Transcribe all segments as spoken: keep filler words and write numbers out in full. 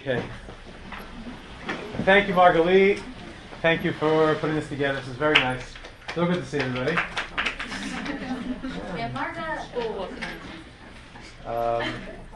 Okay. Thank you, Margalit. Thank you for putting this together. This is very nice. So good to see everybody. Yeah, Marga. Um,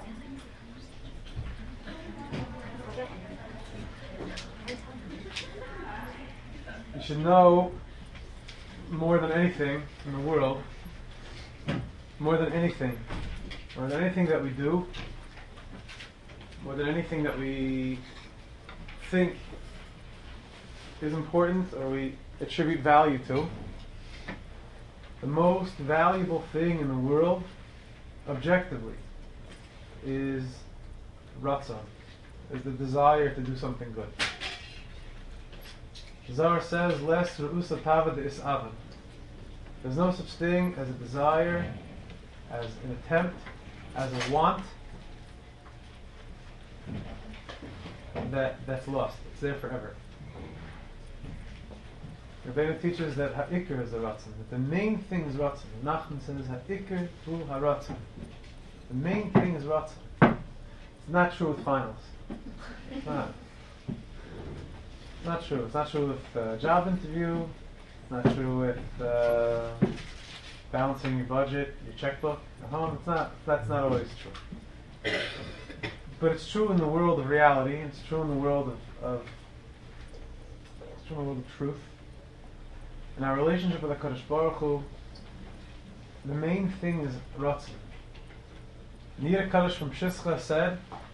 you should know more than anything in the world, more than anything, more than anything that we do, more than anything that we think is important or we attribute value to, the most valuable thing in the world, objectively, is ratzon, is the desire to do something good. Zohar says, "Les ru'usa tava de is'avan." There's no such thing as a desire, as an attempt, as a want that that's lost. It's there forever. Rebbeinu teaches that ha'ikr is the ratzon, that the main thing is ratzon. Nachman says ha'ikr hu ha'ratzon. The main thing is ratzon. It's not true with finals. It's not. It's not true. It's not true with a job interview. It's not true with uh, balancing your budget, your checkbook at home. It's not. That's not always true. But it's true in the world of reality. It's true in the world of, of it's true in the world of truth. In our relationship with HaKadosh Baruch Hu, the main thing is ratzon. Nir Kaddish from Shischa said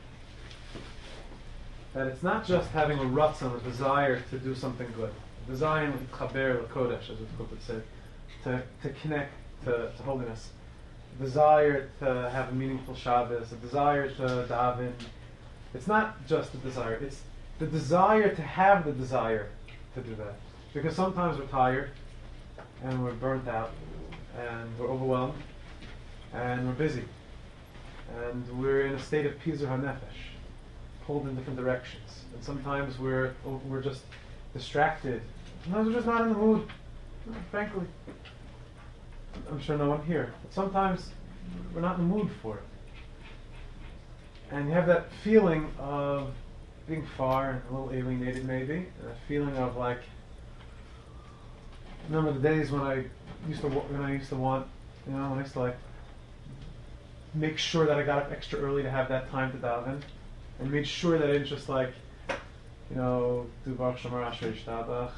that it's not just having a ratzon, a desire to do something good, a desire with chaber l'kodesh, as the Chuppah said, to, to connect to, to holiness, a desire to have a meaningful Shabbos, a desire to daven. It's not just the desire, it's the desire to have the desire to do that. Because sometimes we're tired, and we're burnt out, and we're overwhelmed, and we're busy, and we're in a state of pizur hanefesh, pulled in different directions. And sometimes we're we're just distracted. Sometimes we're just not in the mood. Frankly, I'm sure no one here. But sometimes we're not in the mood for it, and you have that feeling of being far and a little alienated, maybe, and a feeling of like. I remember the days when I used to when I used to want, you know, when I used to like make sure that I got up extra early to have that time to daven, and made sure that I didn't just like, you know, do Baruch She'amar Asher Yishtabach,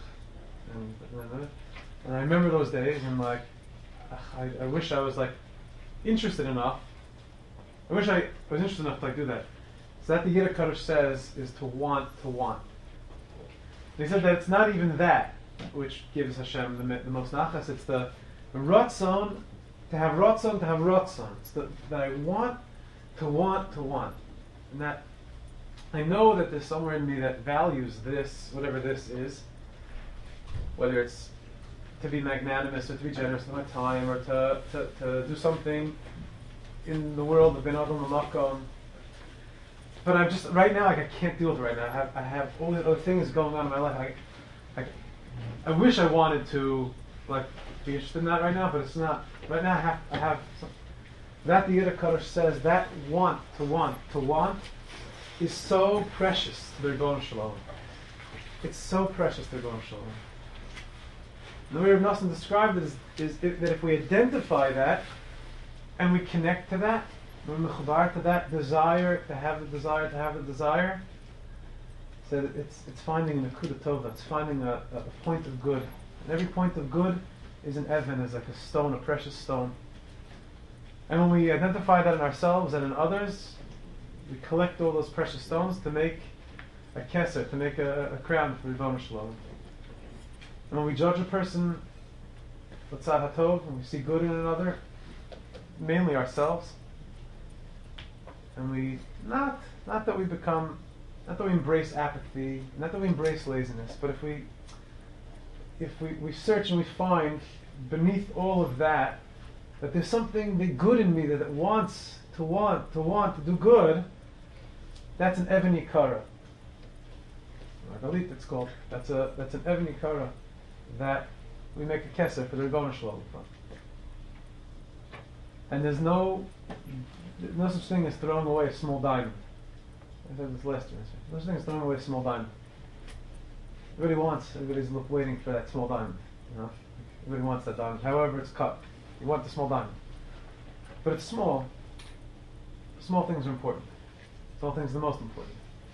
and and I remember those days, and like, I, I wish I was like interested enough. I wish I was interested enough to like do that. So that the Yiddish Kaddish says is to want to want. And he said that it's not even that which gives Hashem the, the most nachas. It's the, the ratzon, to have ratzon, to have ratzon. It's the, that I want to want to want. And that I know that there's somewhere in me that values this, whatever this is, whether it's to be magnanimous or to be generous with my time or to, to, to do something in the world of ben adam l'makom. But I'm just, right now, like I can't deal with it right now. I have, I have all the other things going on in my life. I, I, I wish I wanted to like be interested in that right now, but it's not. Right now I have I have some, that the Yiddish Kaddish says that want to want to want is so precious to the Ribono Shel Olam. It's so precious to the Ribono Shel Olam. The way Rav Nosson described it is, is it, that if we identify that and we connect to that, we're mechubar to that desire to have the desire to have the desire. So it's it's finding an akuda tova. It's finding a, a point of good. And every point of good is an even, is like a stone, a precious stone. And when we identify that in ourselves and in others, we collect all those precious stones to make a keser, to make a, a crown for Ribono Shel Olam. And when we judge a person, l'tzad hatov, when we see good in another, mainly ourselves, and we not not that we become. Not that we embrace apathy, not that we embrace laziness, but if we if we, we search and we find beneath all of that that there's something big good in me that, that wants to want, to want, to do good, that's an Even Yikara. Margalit, it's called. That's a that's an Even Yikara that we make a keser for the Ribono Shel Olam from. And there's no there's no such thing as throwing away a small diamond. I said this last year. Those things throwing away a small diamond. Everybody wants, everybody's look, waiting for that small diamond. You know? Everybody wants that diamond. However it's cut. You want the small diamond. But it's small. Small things are important. Small things are the most important.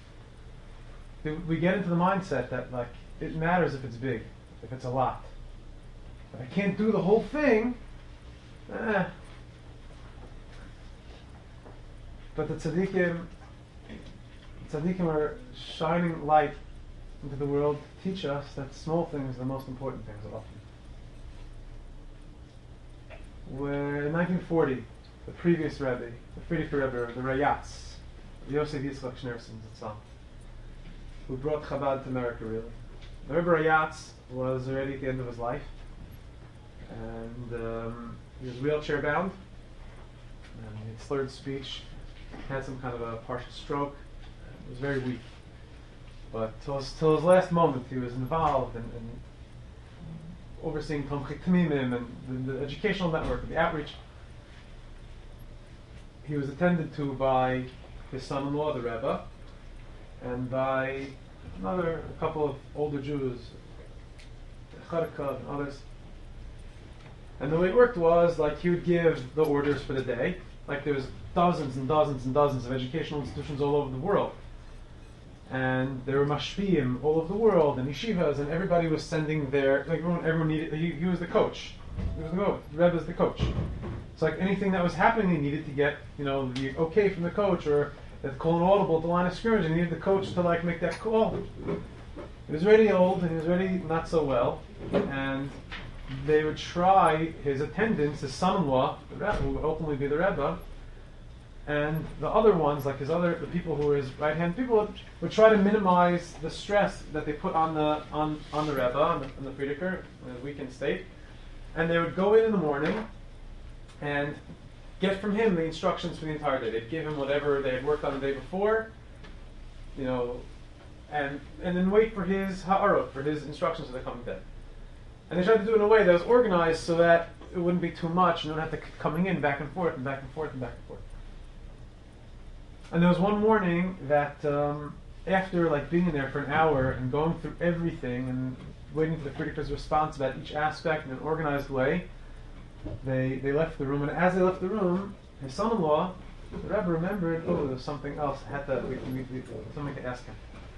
We get into the mindset that like it matters if it's big, if it's a lot. If I can't do the whole thing, eh. But the tzaddikim, tzaddikim are shining light into the world to teach us that small things are the most important things often. Where in nineteen forty, the previous Rebbe, the Frierdiker Rebbe, the Rayatz, the Yosef Yitzchak Schneerson Zatzal, who brought Chabad to America, really. The Rebbe Rayatz was already at the end of his life, and um, he was wheelchair bound, and he had slurred speech, had some kind of a partial stroke, and was very weak. But till his, till his last moment, he was involved in, in overseeing Tomchei Tamimim and the, the educational network, the outreach. He was attended to by his son-in-law, the Rebbe, and by another a couple of older Jews, Charkov and others. And the way it worked was like he would give the orders for the day. Like there was dozens and dozens and dozens of educational institutions all over the world. And there were mashpiyim all over the world and yeshivas, and everybody was sending their, like everyone, everyone needed, he, he was the coach. He was the coach. The Rebbe was the coach. It's like anything that was happening, he needed to get, you know, the okay from the coach, or that call an audible at the line of scrimmage, and he needed the coach to like make that call. He was already old, and he was already not so well, and they would try, his attendants, his son-in-law, the Rebbe, who would ultimately be the Rebbe, and the other ones, like his other, the people who were his right-hand people, would, would try to minimize the stress that they put on the on, on the Rebbe, on the, on the Frierdiker, in his weakened state, and they would go in in the morning and get from him the instructions for the entire day. They'd give him whatever they had worked on the day before, you know, and and then wait for his ha'arot, for his instructions for the coming day. And they tried to do it in a way that was organized so that it wouldn't be too much, and they wouldn't have to keep coming in back and forth and back and forth and back and forth. And there was one morning that um, after like being in there for an hour and going through everything and waiting for the Frierdiker's response about each aspect in an organized way, they they left the room. And as they left the room, his son-in-law, the Rebbe, remembered, oh, there was something else. Had to we, we, we, something to ask him.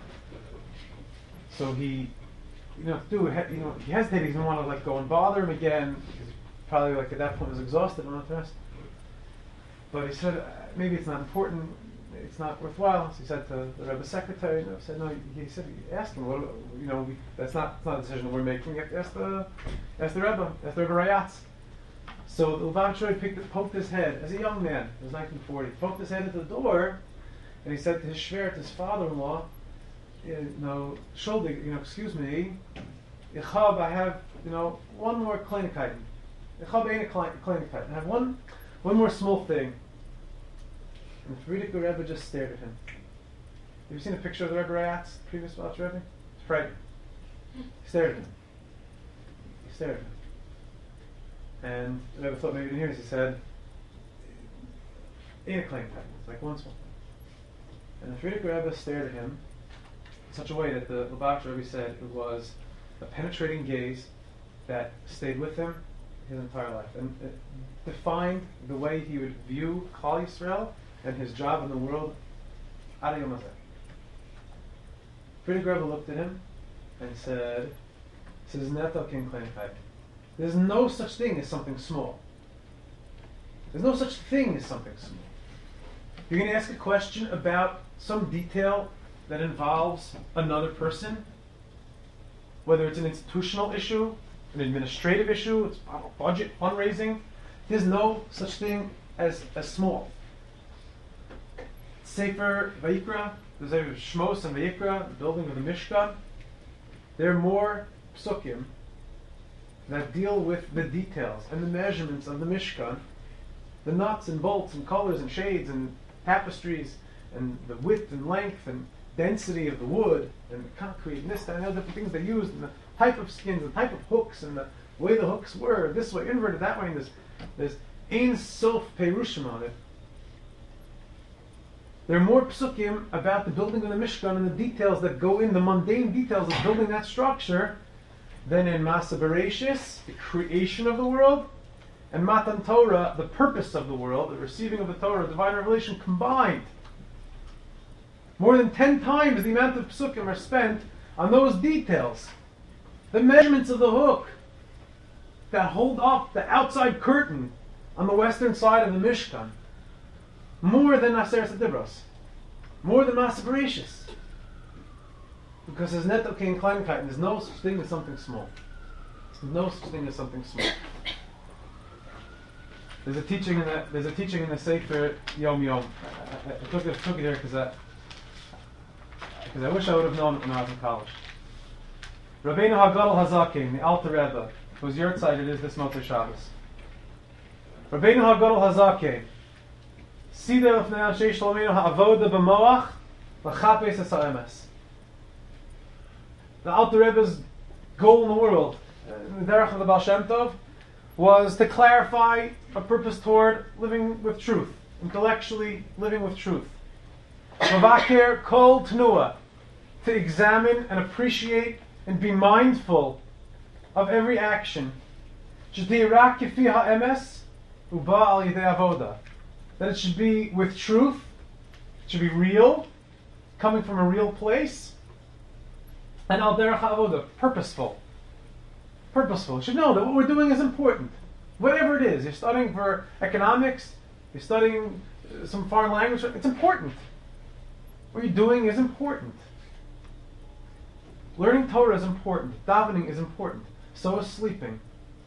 So he, you know, do you know, he hesitated. He didn't want to like go and bother him again. Because probably like at that point was exhausted and all the rest. But he said, maybe it's not important. It's not worthwhile. So he said to the Rebbe's secretary, you know, said no. He said, ask him. What, you know, we, that's not it's not a decision we're making. You have to ask the ask the Rebbe, ask the Rebbe Rayatz. So the Lubavitcher picked, poked his head as a young man. It was nineteen forty. Poked his head into the door, and he said to his shvert, his father-in-law, you know, Schuldig, you know, excuse me, Ichab, I have, you know, one more kleinigkeiten. Ichab ain't a kleinigkeiten. I have one, one more small thing. And the Frierdiker Rebbe just stared at him. Have you seen a picture of the Rebbe Rayatz, previous Lubavitcher Rebbe? It's frightening. He stared at him. He stared at him. And the Rebbe thought maybe he didn't hear this. He said, ain't a kleinigkeiten. It's like one small thing. And the Frierdiker Rebbe stared at him in such a way that the Lubavitcher Rebbe said it was a penetrating gaze that stayed with him his entire life, and it defined the way he would view Klal Yisrael and his job in the world. Ad Yom Hazeh. Frierdiker Rebbe looked at him and said, "Says Neto King Kleinigkeit. There's no such thing as something small. There's no such thing as something small. You're going to ask a question about some detail that involves another person, whether it's an institutional issue, an administrative issue, it's budget, fundraising. There's no such thing as, as small. Sefer Vayikra, the Sefer Shmos and Vayikra, the building of the Mishkan, there are more psukim that deal with the details and the measurements of the Mishkan, the nuts and bolts and colors and shades and tapestries and the width and length and density of the wood and the concrete and this, that, and other different things they used, and the type of skins, the type of hooks, and the way the hooks were, this way, inverted, that way, and there's, there's Ein Sof Perushim on it. There are more psukim about the building of the Mishkan and the details that go in, the mundane details of building that structure, than in Masa Bereshis, the creation of the world, and Matan Torah, the purpose of the world, the receiving of the Torah, divine revelation combined. More than ten times the amount of psukim are spent on those details. The measurements of the hook that hold up the outside curtain on the western side of the Mishkan. More than Aseret Dibros. More than Masa Bereshis. Because there's Neto Kein Kleinkeit, and there's no such thing as something small. There's no such thing as something small. There's a teaching in the there's a teaching in the Sefer Yom Yom. I, I, I took it took it here because I because I wish I would have known it when I was in college. Rabbeinu Hagadol Hazakin, the Alter Rebbe, whose yurtzeit it is this Motzei Shabbos. Rabbeinu Hagadol Hazakin, Sida of Ne'ashei Shlomeinu Ha'avoda B'moach L'chapes Es Ha'emes. The Alter Rebbe's goal in the world, in the derech of the Baal Shem Tov, was to clarify a purpose toward living with truth, intellectually living with truth. Mavakir kol tnua, to examine and appreciate and be mindful of every action. That it should be with truth, it should be real, coming from a real place, and al derech ha'avoda, purposeful. Purposeful. You should know that what we're doing is important. Whatever it is, you're studying for economics, you're studying some foreign language, it's important. What you're doing is important. Learning Torah is important. Davening is important. So is sleeping.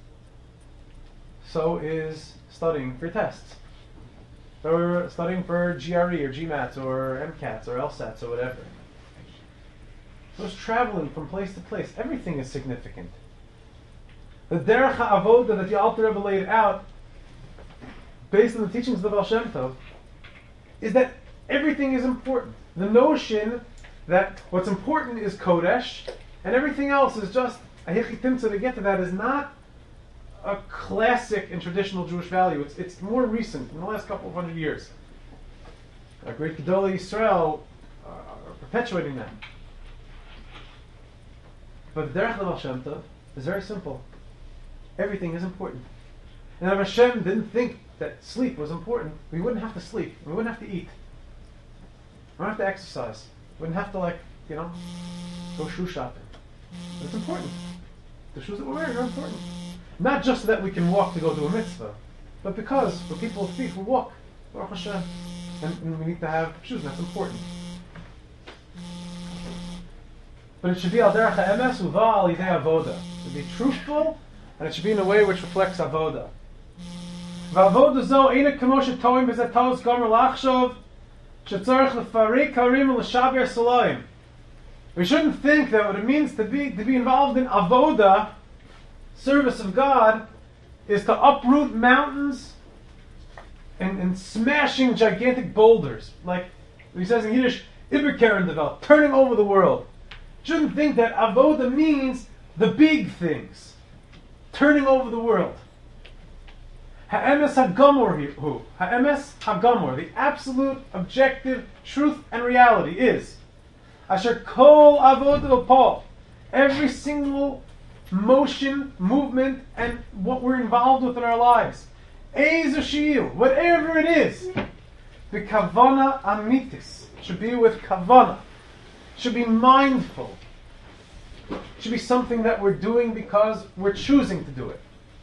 So is studying for tests. Or studying for G R E or GMATs or MCATs or LSATs or whatever. So is traveling from place to place. Everything is significant. The derech ha'avoda that the Alter Rebbe laid out, based on the teachings of the Baal Shem Tov, is that everything is important. The notion that what's important is Kodesh, and everything else is just a hichitimtza to get to that is not a classic and traditional Jewish value. It's, it's more recent, in the last couple of hundred years. Our great Gedolei Yisrael uh, are perpetuating that. But the derech of the Baal Shem Tov is very simple. Everything is important. And if Hashem didn't think that sleep was important, we wouldn't have to sleep. We wouldn't have to eat. We wouldn't have to exercise. We wouldn't have to, like, you know, go shoe shopping. But it's important. The shoes that we're wearing are important. Not just so that we can walk to go do a mitzvah, but because for people with feet who walk, Baruch Hashem, and, and we need to have shoes. That's important. But it should be al derech ha'emes uva al yidei avoda. It should be truthful, and it should be in a way which reflects avoda. V'avoda zo eina kamo shetoim b'zeh taos gomer lachshov shetzarech lefarik harim l'shaber salayim. We shouldn't think that what it means to be to be involved in avoda, service of God, is to uproot mountains and, and smashing gigantic boulders. Like he says in Yiddish, Iberkeren develop, turning over the world. Shouldn't think that avoda means the big things, turning over the world. Ha'emes ha'gamor hu. Ha'emes ha'gamor. The absolute, objective truth and reality is asher kol avoda v'pol. Every single motion, movement, and what we're involved with in our lives. Eiz or shi'il, whatever it is, the kavana amitis should be with kavana. Should be mindful. Should be something that we're doing because we're choosing to do it.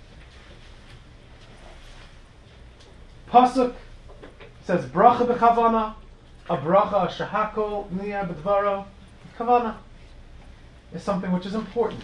Pasuk says bracha b'chavana, a bracha shahakol niya b'dvaro. Kavana is something which is important.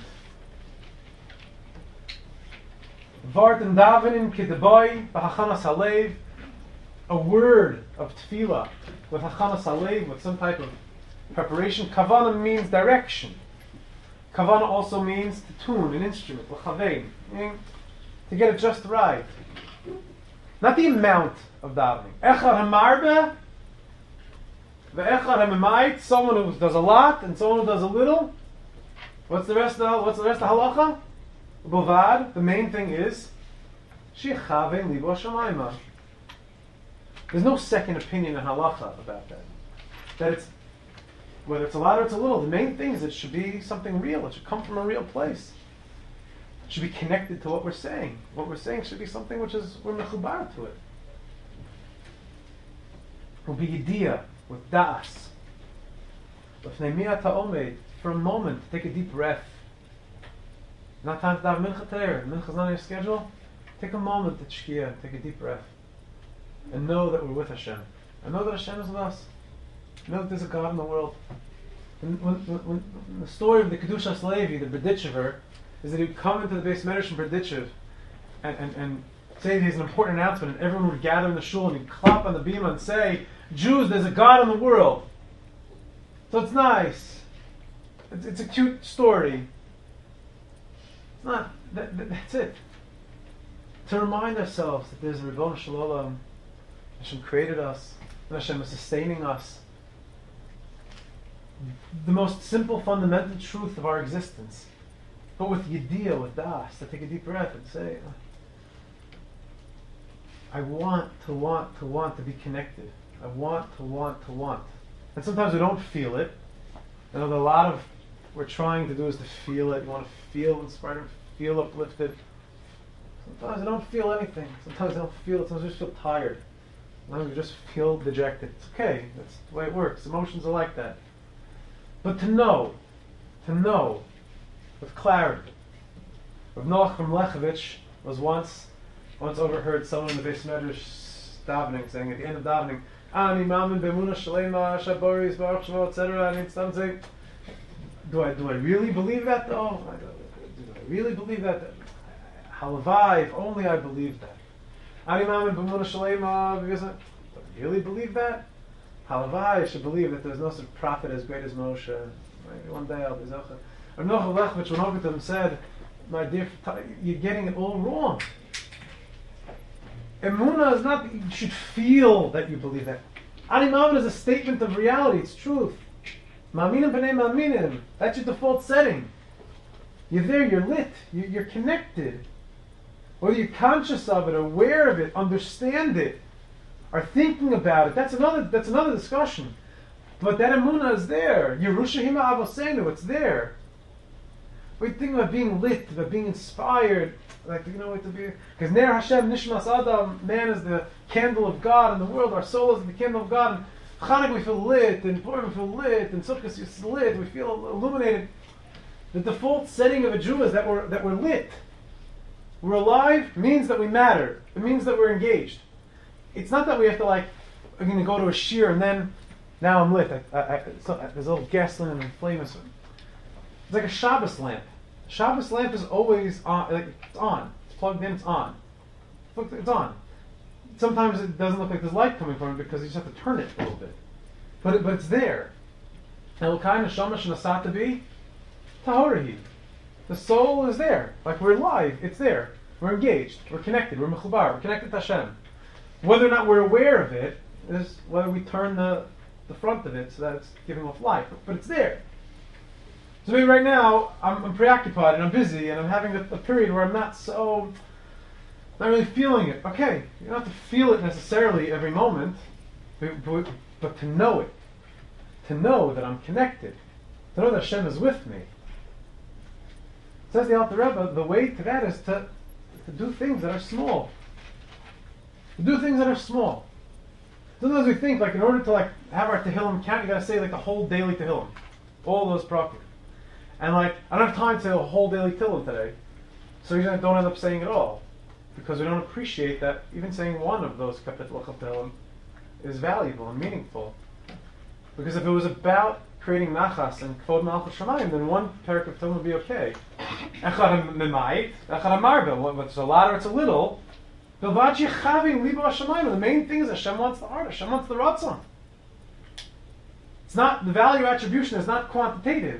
Vart and davenin kideboy b'hachanas halev, a word of tefillah with hachanas halev, with some type of preparation. Kavana means direction. Kavana also means to tune an instrument, l'chavein, to get it just right. Not the amount of davening. Echad hamarbe, ve'echad hamimayit, someone who does a lot and someone who does a little. What's the rest of what's the rest of halacha? Bovad, the main thing is Shechavein libo shamayma. There's no second opinion in halacha about that. That it's, whether it's a lot or it's a little, the main thing is it should be something real. It should come from a real place. It should be connected to what we're saying. What we're saying should be something which is, we're mechubar to it. Will be yediyah, with das. For a moment, take a deep breath. Not time to daven mincha today, mincha's not on your schedule. Take a moment to shkia, take a deep breath. And know that we're with Hashem. And know that Hashem is with us. Know that there's a God in the world. And when, when, when the story of the Kedushas Levi, the Berditchever, is that he would come into the Beis Medrash in Berditchev and, and, and say he's an important announcement, and everyone would gather in the shul and he'd clap on the bima and say, Jews, there's a God in the world. So it's nice. It's, it's a cute story. It's not, that, that, that's it. To remind ourselves that there's a Ribono Shel Olam. Hashem created us, and Hashem is sustaining us. The most simple, fundamental truth of our existence. But with yediyah, with das, to take a deep breath and say, I want to want to want to be connected. I want to want to want. And sometimes we don't feel it. I know that a lot of what we're trying to do is to feel it. You want to feel inspired, feel uplifted. Sometimes I don't feel anything. Sometimes I don't feel it. Sometimes I just feel tired. Sometimes I just feel dejected. It's okay. That's the way it works. Emotions are like that. But to know, to know with clarity. Rav Noach from Lechovitch was once once overheard someone in the Beis Medrash davening, saying at the end of davening, Ani mamin b'emunah shalema shaboris baruch shemo, et cetera. And it's done saying, do I do I really believe that though? Do I really believe that? Halavai, if only I believed that. Ani mamin b'emunah shalema, do I really believe that? Halavai, I should believe that there's no such prophet as great as Moshe. Maybe one day I'll be zocher. Rav Noach Lechovitch, when over to him, said, my dear, you're getting it all wrong. Emunah is not that you should feel that you believe that. Ani Mamin is a statement of reality, it's truth. Ma'aminim b'nei ma'aminim, that's your default setting. You're there, you're lit, you, you're connected. Whether you're conscious of it, aware of it, understand it, are thinking about it, that's another that's another discussion. But that emunah is there. Yerusha Hima Avosenu, it's there. We think about being lit, about being inspired, like, you know, to be, because Ner Hashem Nishmas Adam, man is the candle of God in the world. Our soul is the candle of God. And Chanukah we feel lit, and Purim we feel lit, and Sukkot is lit. We feel illuminated. The default setting of a Jew is that we're that we're lit. We're alive means that we matter. It means that we're engaged. It's not that we have to like, I'm going to go to a shir and then now I'm lit. I, I, I, so, there's a little gasoline and flame. It's like a Shabbos lamp. Shabbos lamp is always on. Like, it's on. It's plugged in. It's on. Look, it's on. Sometimes it doesn't look like there's light coming from it because you just have to turn it a little bit. But it, but it's there. Elokai neshama shenasata bi tahorahi. The soul is there. Like we're alive. It's there. We're engaged. We're connected. We're mechubar. We're connected to Hashem. Whether or not we're aware of it is whether we turn the, the front of it so that it's giving off light. But, but it's there. So maybe right now I'm, I'm preoccupied and I'm busy and I'm having a, a period where I'm not so, not really feeling it. Okay, you don't have to feel it necessarily every moment, but, but, but to know it, to know that I'm connected, to know that Hashem is with me. Says the Alter Rebbe, the way to that is to, to do things that are small. To do things that are small. Sometimes we think like in order to like have our Tehillim count, you gotta say like the whole daily Tehillim, all those properly. And like, I don't have time to say a whole daily Tehillim today, so you don't end up saying it all, because we don't appreciate that even saying one of those Kapitel of Tehillim is valuable and meaningful. Because if it was about creating nachas and kvod malchus shamayim, then one parak of Tehillim would be okay. Echad mimayit, echad marvel. Whether it's a lot or it's a little. The main thing is Hashem wants the heart. Hashem wants the ratzon. It's not the value attribution is not quantitative.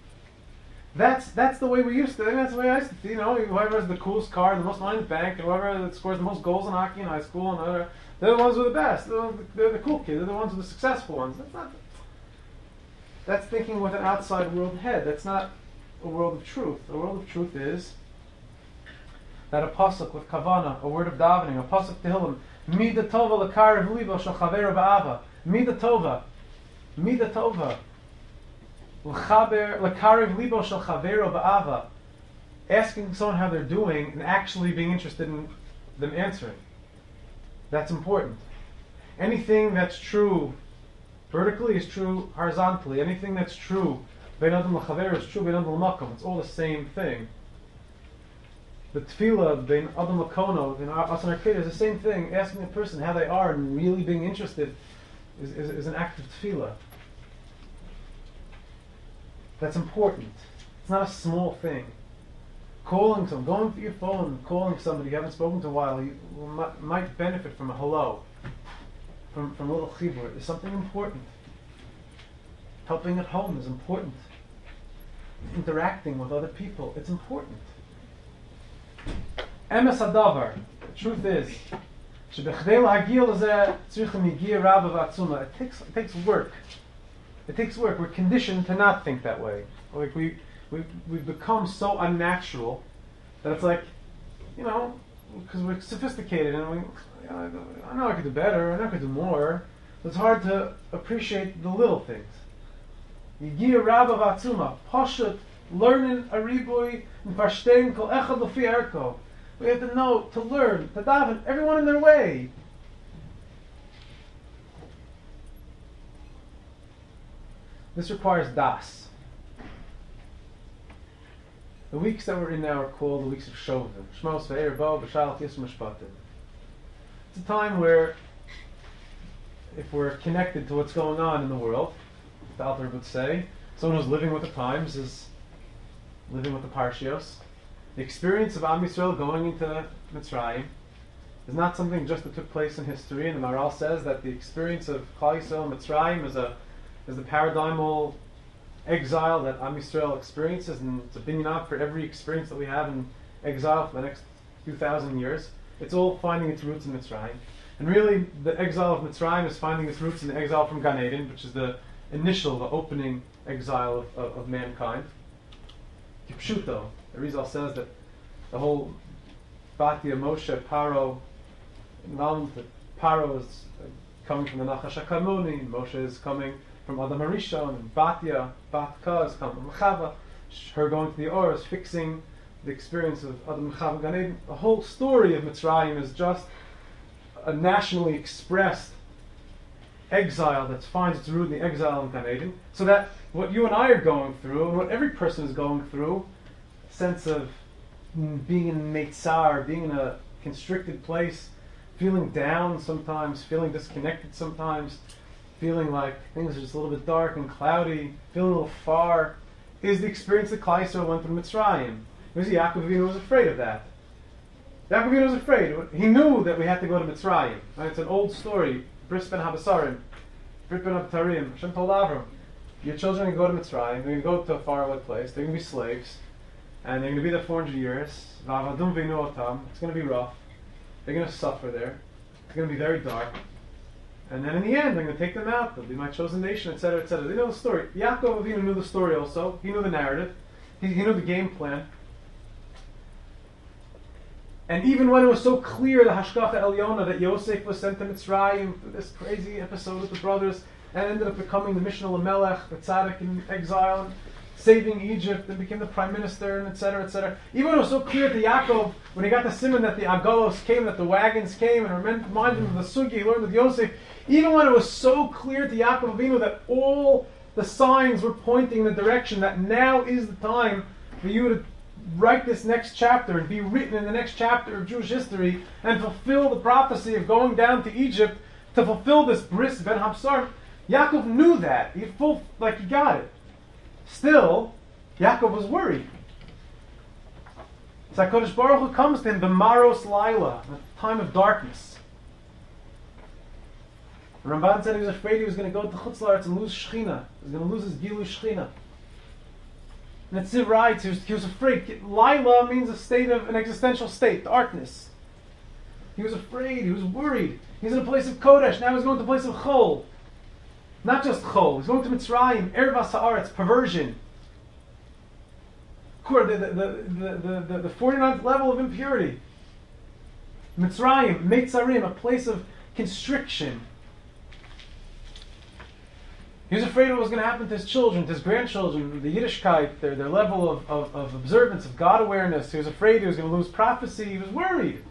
That's that's the way we used to. I mean, that's the way I used to. You know, whoever has the coolest car and the most money in the bank, and whoever scores the most goals in hockey in high school, and other, they're the ones who are the best. They're, they're the cool kids. They're the ones who are the successful ones. That's not. That's thinking with an outside world head. That's not a world of truth. The world of truth is that a pasuk with kavana, a word of davening, a pasuk tehillim, Mida tova l'karev libo shel chavero ba'ava. Mida tova. Mida tova. L'chaber l'karev libo shel chavero ba'ava. Asking someone how they're doing and actually being interested in them answering. That's important. Anything that's true vertically is true horizontally. Anything that's true bein adam l'chaver is true bein adam l'makom. It's all the same thing. The tefillah bein adam l'kono in Asan Arkeda is the same thing. Asking a person how they are and really being interested is, is, is an act of tefillah. That's important. It's not a small thing. Calling someone, going through your phone, calling somebody you haven't spoken to a while, you might, might benefit from a hello, from, from a little chibur, is something important. Helping at home is important. Interacting with other people, it's important. Emes hadavar, the truth is, it takes, it takes work. It takes work. We're conditioned to not think that way. Like we, we, we've become so unnatural that it's like, you know, because we're sophisticated and we, you know, I know I could do better, I know I could do more. It's hard to appreciate the little things. Yigia Rabba Vatsuma, Poshut, learning a riboy, and verstehen kol echad lefi erko. We have to know, to learn, to daven, everyone in their way. This requires das. The weeks that we're in now are called the weeks of Shovim. Shmos ve'er bo b'shalach yisum mishpatim. It's a time where, if we're connected to what's going on in the world, the Alter would say, someone who's living with the times is living with the Parshios. The experience of Am Yisrael going into Mitzrayim is not something just that took place in history, and the Maharal says that the experience of Klal Yisrael and Mitzrayim is a is the paradigmal exile that Am Yisrael experiences, and it's a binyan for every experience that we have in exile for the next few thousand years. It's all finding its roots in Mitzrayim. And really, the exile of Mitzrayim is finding its roots in the exile from Gan Eden, which is the initial, the opening exile of, of, of mankind. Kipshuto, the Rizal says that the whole Batia, Moshe, Paro, involvement that Paro is coming from the Nachash HaKamoni, Moshe is coming from Adam HaRishon, and Batia, Batka is coming from Chava, her going to the Or is fixing the experience of Adam and Chava Gan Eden. The whole story of Mitzrayim is just a nationally expressed exile that finds its root in the exile in Gan Eden, so that what you and I are going through, and what every person is going through, a sense of being in Meitzar, being in a constricted place, feeling down sometimes, feeling disconnected sometimes, feeling like things are just a little bit dark and cloudy, feeling a little far, is the experience that Klal Yisrael went through Mitzrayim. It was Yaakov Avinu was afraid of that. Yaakov Avinu was afraid. He knew that we had to go to Mitzrayim. Right? It's an old story. Bris ben Habasarim, Brit ben Abtarim. Hashem told Avram, your children are going to go to Mitzrayim. They're going to go to a faraway place. They're going to be slaves, and they're going to be there four hundred years. V'avadum v'inu otam. It's going to be rough. They're going to suffer there. It's going to be very dark. And then in the end, I'm going to take them out. They'll be my chosen nation, et cetera, et cetera. They know the story. Yaakov Avinu knew the story also. He knew the narrative. He, he knew the game plan. And even when it was so clear, the Hashgacha Elyona, that Yosef was sent to Mitzrayim for this crazy episode with the brothers, and ended up becoming the Mishnah Lamelech, the tzaddik in exile, and saving Egypt, and became the prime minister, and et cetera, et cetera. Even when it was so clear to Yaakov, when he got the simon that the Agalos came, that the wagons came, and reminded him of the Sugi he learned with Yosef, even when it was so clear to Yaakov Avinu that all the signs were pointing in the direction that now is the time for you to write this next chapter and be written in the next chapter of Jewish history and fulfill the prophecy of going down to Egypt to fulfill this bris ben Habsar. Yaakov knew that. He full like he got it. Still, Yaakov was worried. So HaKadosh Baruch Hu comes to him, b'maros laila, a time of darkness. The Ramban said he was afraid he was going to go to Chutz La'aretz and lose Shechina. He was going to lose his Gilu Shechina. Netziv writes, he was, he was afraid. Laila means a state of, an existential state, darkness. He was afraid, he was worried. He's in a place of Kodesh, now he's going to a place of Chol. Not just Chol, he's going to Mitzrayim, Ervas Haaretz, perversion. The, the, the, the, the, the forty-ninth level of impurity. Mitzrayim, Meitzarim, a place of constriction. He was afraid of what was going to happen to his children, to his grandchildren, the Yiddishkeit, their, their level of, of, of observance, of God awareness. He was afraid he was going to lose prophecy. He was worried.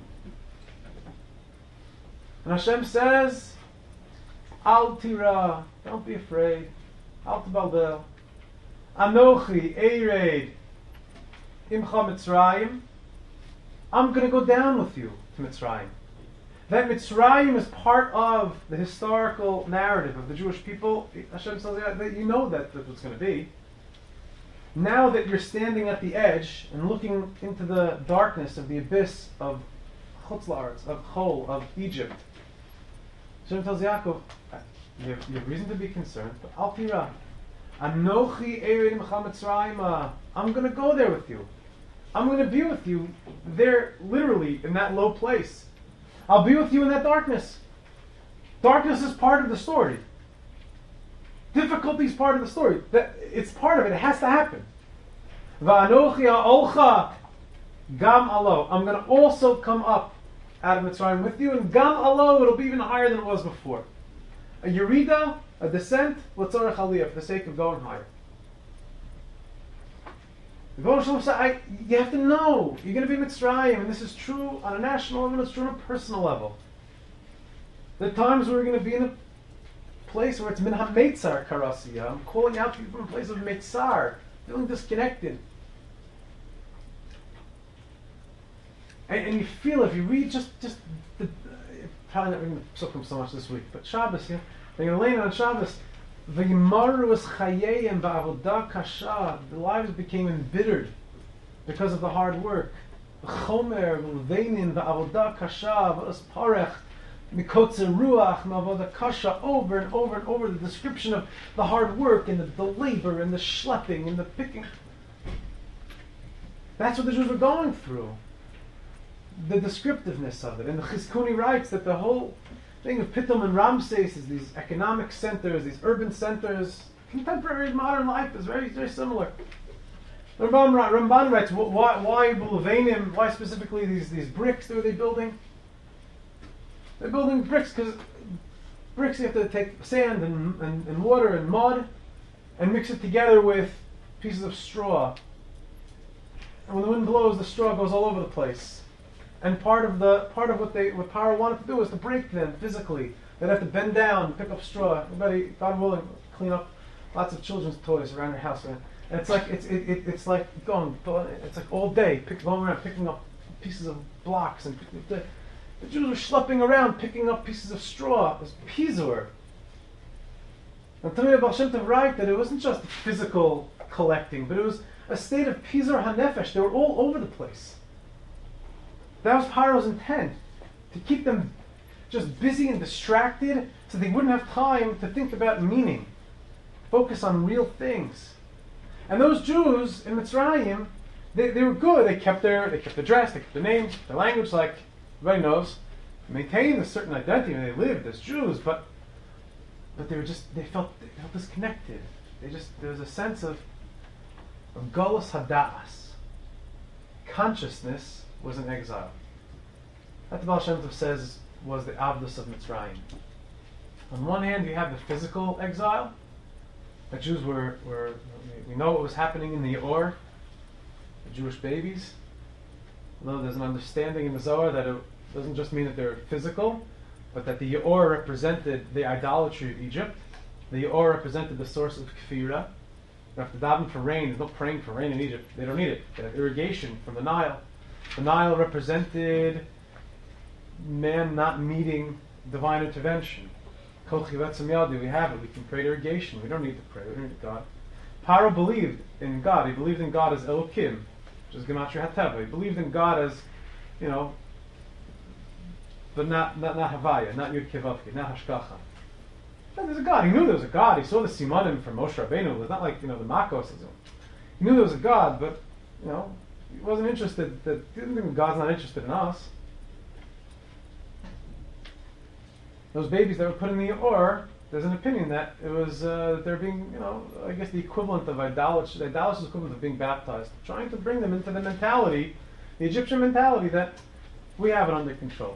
And Hashem says, Al tira, don't be afraid. Al tibaldel. Anochi, Ered, Imcha Mitzrayim. I'm going to go down with you to Mitzrayim. That Mitzrayim is part of the historical narrative of the Jewish people. Hashem says that you know that that's what's going to be. Now that you're standing at the edge and looking into the darkness of the abyss of Chutz La'aretz, of Chol, of Egypt, Hashem tells Yaakov, you have, you have reason to be concerned, but Al Tira, Anochi Ered Imcha Mitzrayim. I'm going to go there with you. I'm going to be with you there, literally, in that low place. I'll be with you in that darkness. Darkness is part of the story. Difficulty is part of the story. That it's part of it. It has to happen. Va'anochi ha'olcha gam alo. I'm going to also come up out of Mitzrayim with you, and gam alo, it'll be even higher than it was before. A yerida, a descent, l'tzorech aliyah, for the sake of going higher. The Baruch Shalom said, I, you have to know, you're going to be Mitzrayim, and this is true on a national level, it's true on a personal level. There are times where we're going to be in a place where it's min ha-meitzar karasiya. I'm calling out to you from a place of meitzar, feeling disconnected. And, and you feel, if you read just, just the, probably not reading the Psukim so much this week, but Shabbos, yeah, they're going to lay it on Shabbos. V'yimaru es chayeyim v'avodah kasha. The lives became embittered because of the hard work. V'chomer v'levenin v'avodah kasha v'os parech mikotzer ruach v'avodah kasha. Over and over and over, the description of the hard work and the, the labor and the schlepping and the picking. That's what the Jews were going through. The descriptiveness of it. And the Chizkuni writes that the whole thing of Pitom and Ramses is these economic centers, these urban centers. Contemporary modern life is very, very similar. Ramban, Ramban writes, why, why Bulavenim, why specifically these, these bricks are they building? They're building bricks because bricks you have to take sand and, and, and water and mud and mix it together with pieces of straw. And when the wind blows, the straw goes all over the place. And part of the part of what they what Paro wanted to do was to break them physically. They'd have to bend down, pick up straw. Everybody, God willing, clean up lots of children's toys around your house. And it's like it's it, it, it's like going it's like all day pick, going around picking up pieces of blocks, and the, the Jews were schlepping around picking up pieces of straw. It was pizur. And Tamei Baal Shem Tov write that it wasn't just physical collecting, but it was a state of pizur hanefesh. They were all over the place. That was Paro's intent, to keep them just busy and distracted so they wouldn't have time to think about meaning, focus on real things. And those Jews in Mitzrayim, they, they were good. They kept their they kept their dress, they kept their names, their language, like everybody knows, maintained a certain identity when they lived as Jews, but but they were just they felt they felt disconnected. They just there was a sense of of galus hadas. Consciousness was in exile. That the Baal Shem Tov says was the Avdus of Mitzrayim. On one hand, you have the physical exile. The Jews were, were we know what was happening in the Or, the Jewish babies. Although there's an understanding in the Zohar that it doesn't just mean that they're physical, but that the Or represented the idolatry of Egypt. The Or represented the source of Kfira. You have to daven for rain. There's no praying for rain in Egypt. They don't need it. They have irrigation from the Nile. The Nile represented man not meeting divine intervention. Kol chivetzim yadi, we have it. We can pray irrigation. We don't need to pray. We don't need God. Paro believed in God. He believed in God as Elokim, which is Gematria Hateva. He believed in God as, you know, but not not, not Havaya, not Yud Kevavki, not Hashkacha. And there's a God. He knew there was a God. He saw the Simanim from Moshe Rabbeinu. It was not like, you know, the Makos. He knew there was a God, but, you know, he wasn't interested. That he didn't think God's not interested in us. Those babies that were put in the Or, there's an opinion that it was uh, they're being, you know, I guess the equivalent of idolatry. The idolatry is equivalent of being baptized, trying to bring them into the mentality, the Egyptian mentality that We have it under control.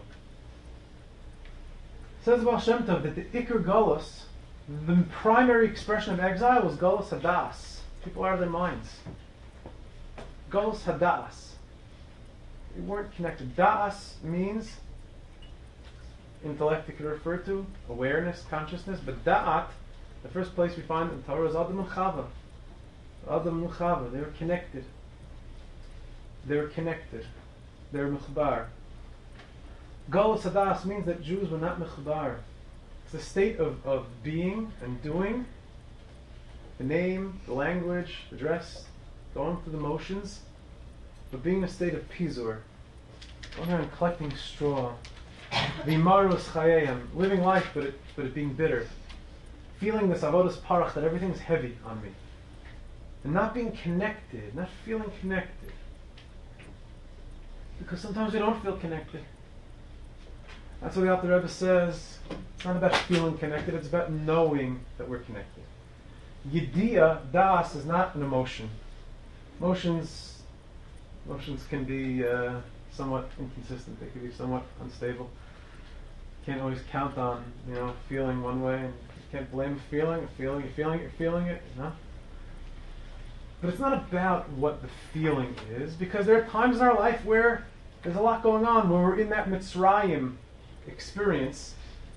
Says Baal Shem Tov that the Iker Golus, the primary expression of exile, was Golus Hadas. People out of their minds. Golus Hadas. We weren't connected. Das means intellect, it could refer to awareness, consciousness, but Da'at, the first place we find in Torah is Adam and Chava. Adam and Chava, they were connected. They were connected. They were Mechubar. Golus Hadas means that Jews were not Mechubar. It's a state of, of being and doing, the name, the language, the dress, going through the motions, but being in a state of Pizur, going around collecting straw. V'marus chayeihem, living life but it, but it being bitter. Feeling this avodas parach, that everything's heavy on me. And not being connected, not feeling connected. Because sometimes we don't feel connected. That's what the Alter Rebbe says. It's not about feeling connected, it's about knowing that we're connected. Yediyah, das, is not an emotion. Emotions, emotions can be uh, somewhat inconsistent. They can be somewhat unstable. Can't always count on, you know, feeling one way, and you can't blame a feeling. A feeling, you're feeling it, you're feeling it, you know. But it's not about what the feeling is, because there are times in our life where there's a lot going on, where we're in that Mitzrayim experience,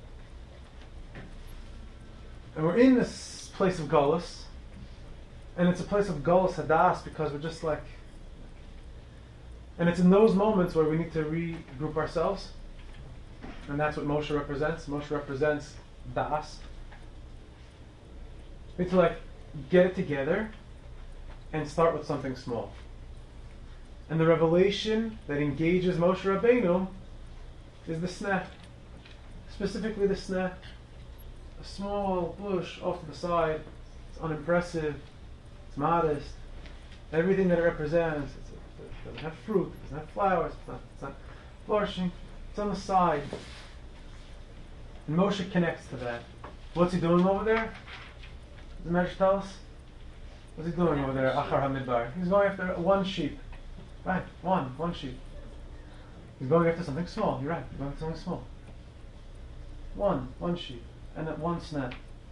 and we're in this place of Golus, and it's a place of Golus Hadas because we're just like, and it's in those moments where we need to regroup ourselves, and that's what Moshe represents. Moshe represents Das. We need to like get it together and start with something small. And the revelation that engages Moshe Rabbeinu is the sneh. Specifically the sneh. A small bush off to the side. It's unimpressive. It's modest. Everything that it represents. It's, it doesn't have fruit. It doesn't have flowers. It's not, it's not flourishing. It's on the side. And Moshe connects to that. What's he doing over there? Does the Medrash tell us? What's he doing over there? Achar HaMidbar. He's going after one sheep. Right, one, one sheep. He's going after something small. You're right. He's going after something small. One, one sheep, and that one snap.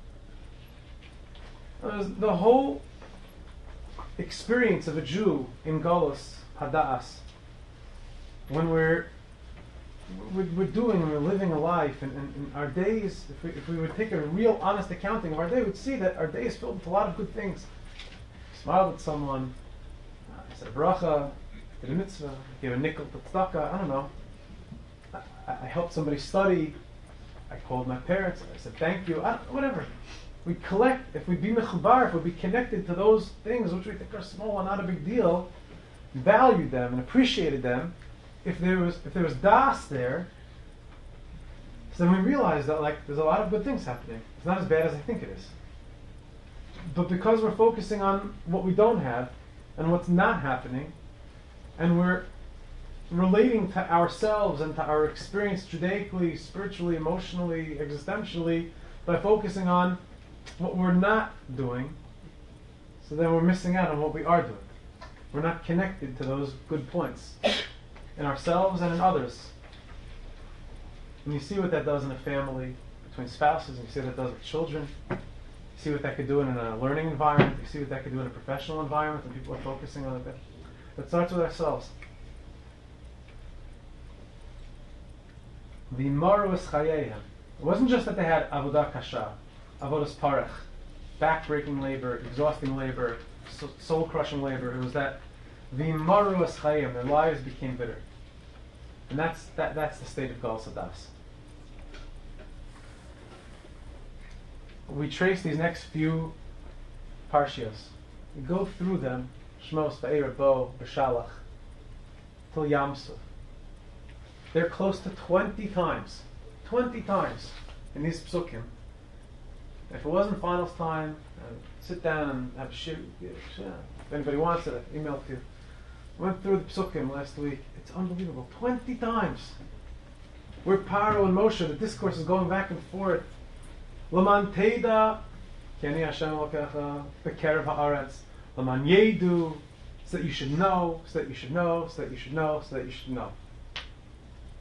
The whole experience of a Jew in Golus Hadas, when we're we're, we're doing and we're living a life, and, and, and our days, if we, if we would take a real honest accounting of our day, we'd see that our day is filled with a lot of good things. Smiled at someone, uh, I said a bracha, did a mitzvah, gave a nickel to tzedakah, I don't know. I, I helped somebody study, I called my parents, I said thank you, I, whatever. We collect, if we be mechubar, if we be connected to those things which we think are small and not a big deal, valued them and appreciated them, if there was if there was das there, so then we realize that like there's a lot of good things happening. It's not as bad as I think it is. But because we're focusing on what we don't have and what's not happening, and we're relating to ourselves and to our experience judaically, spiritually, emotionally, existentially, by focusing on what we're not doing, so then we're missing out on what we are doing. We're not connected to those good points in ourselves and in others. And you see what that does in a family, between spouses, and you see what that does with children. You see what that could do in a learning environment. You see what that could do in a professional environment, and people are focusing on it. It starts with ourselves. The Marus Chayeihem. It wasn't just that they had avodah kasha, avodas parach, back-breaking labor, exhausting labor, soul-crushing labor. It was that the Marus Chayeihem, their lives became bitter. And that's that, that's the state of Golus Hadas. We trace these next few parshios. We go through them, Shmos, Va'era, Bo, B'Shalach, till Yam Suf. They're close to twenty times. twenty times in these psukim. If it wasn't finals time, uh, sit down and have a shir. If anybody wants it, I emailed to you. Went through the psukim last week. It's unbelievable. twenty times. Where Paro and Moshe, the discourse is going back and forth. Laman Teda, Keni Hashem Lokecha, Bekerev Haaretz. Laman Yedu, so that you should know, so that you should know, so that you should know, so that you should know.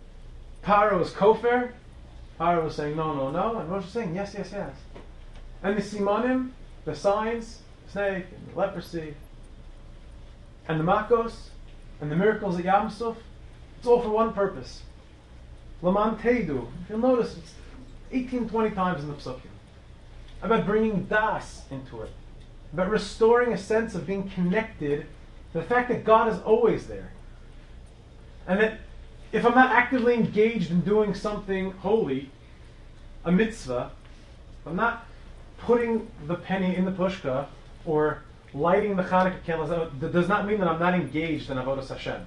Paro was kofar. Paro was saying no, no, no, and Moshe was saying yes, yes, yes. And the simonim, the signs, the snake, and the leprosy, and the makos, and the miracles at Yam Suf, it's all for one purpose. Laman Teidu. You'll notice it's eighteen, twenty times in the Psukim. About bringing das into it. About restoring a sense of being connected to the fact that God is always there. And that if I'm not actively engaged in doing something holy, a mitzvah, if I'm not putting the penny in the pushka or lighting the Hanukkah candles, that does not mean that I'm not engaged in Avodas Hashem.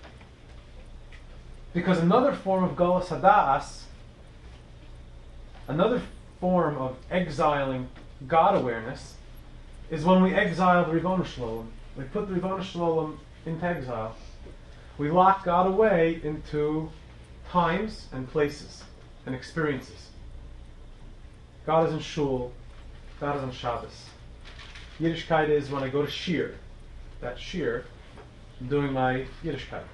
Because another form of Galus Hadas, another form of exiling God awareness, is when we exile the Ribbono Shlolem. We put the Ribbono Shlolem into exile. We lock God away into times and places and experiences. God is in shul. God is on Shabbos. Yiddishkeit is when I go to shir. That shir, I'm doing my Yiddishkeit.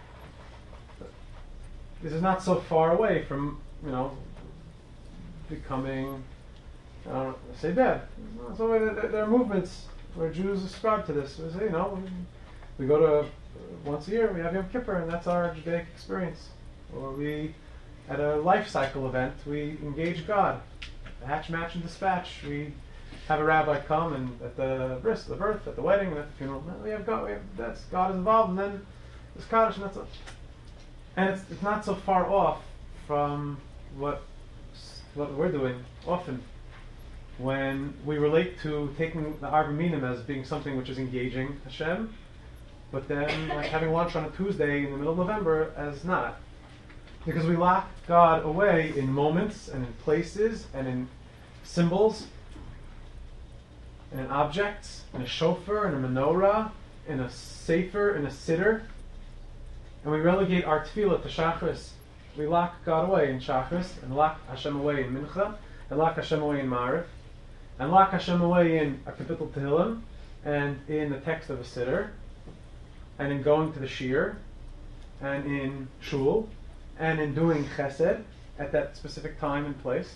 This is not so far away from, you know, becoming, I don't know, say dead. So there, there are movements where Jews ascribe to this. We say, you know, we, we go to, uh, once a year, we have Yom Kippur, and that's our Judaic experience. Or we, at a life cycle event, we engage God. The hatch, match, and dispatch. We have a rabbi come, and at the bris, the birth, at the wedding, and at the funeral, we have God. We have, that's God is involved, and then there's Kaddish, and that's it. And it's, it's not so far off from what what we're doing often when we relate to taking the Arba Minim as being something which is engaging Hashem, but then like having lunch on a Tuesday in the middle of November as not. Because we lock God away in moments and in places and in symbols and in objects, in a shofar, in a menorah, in a sefer, in a siddur. And we relegate our tefillah to Shachris. We lock God away in Shachris, and lock Hashem away in Mincha, and lock Hashem away in Ma'ariv, and lock Hashem away in a Kapitel Tehillim, and in the text of a Siddur, and in going to the Shir, and in Shul, and in doing Chesed at that specific time and place.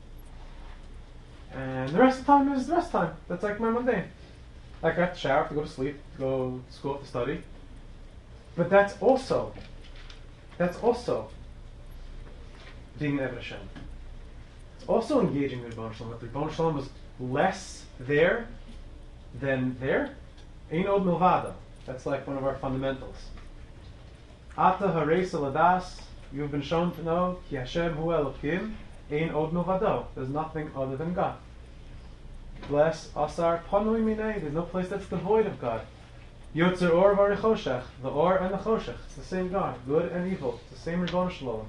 And the rest of the time is the rest of the time. That's like my mundane. Like I have to shower, to go to sleep, to go to school, to study. But that's also, that's also being an Eved Hashem. It's also engaging with Ribbono Shlolem. But the Ribbono Shlolem was less there than there. Ein od milvado. That's like one of our fundamentals. Ata hareisa ladas. You've been shown to know ki Hashem hu Elokim. Ein od milvado. There's nothing other than God. Bless asar panui minei. There's no place that's devoid of God. Yotzer or v'arichoshech, the or and the choshech, it's the same God, good and evil, it's the same Ribbono Shlolem.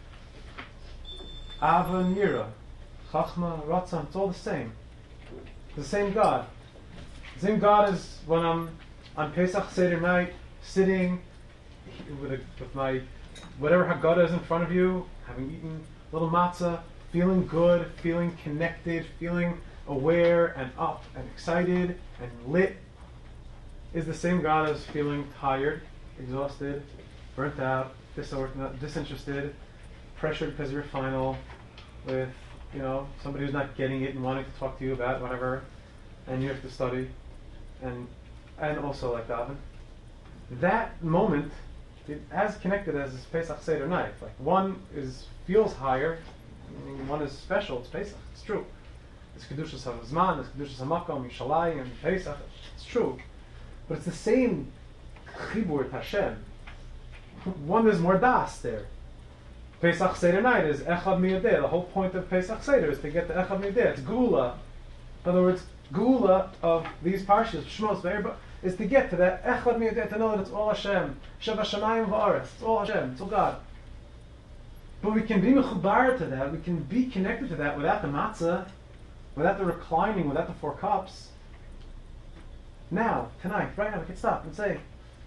Ava and Yira, Chachma, Ratzon, it's all the same. It's the same God. The same God is when I'm on Pesach Seder night, sitting with, a, with my whatever Haggadah is in front of you, having eaten a little matzah, feeling good, feeling connected, feeling aware and up and excited and lit. Is the same God as feeling tired, exhausted, burnt out, disorganized, disinterested, pressured because of your final, with you know somebody who's not getting it and wanting to talk to you about whatever, and you have to study, and and also like daven. That moment is as connected as this Pesach Seder night. Like one is feels higher, meaning one is special. It's Pesach. It's true. It's Kedushas HaZman, it's Kedushas HaMakom, Yishalayim, and Pesach. It's true. But it's the same chibur to Hashem. One is more das there. Pesach Seder night is Echad Miyadeh. The whole point of Pesach Seder is to get to Echad Miyadeh. It's Gula. In other words, Gula of these parshas, Shmos, is to get to that Echad Miyadeh, to know that it's all Hashem. Sheva Shamayim V'aretz. It's all Hashem. It's all God. But we can be mechubar to that. We can be connected to that without the matzah, without the reclining, without the four cups. Now, tonight, right now, we can stop and say,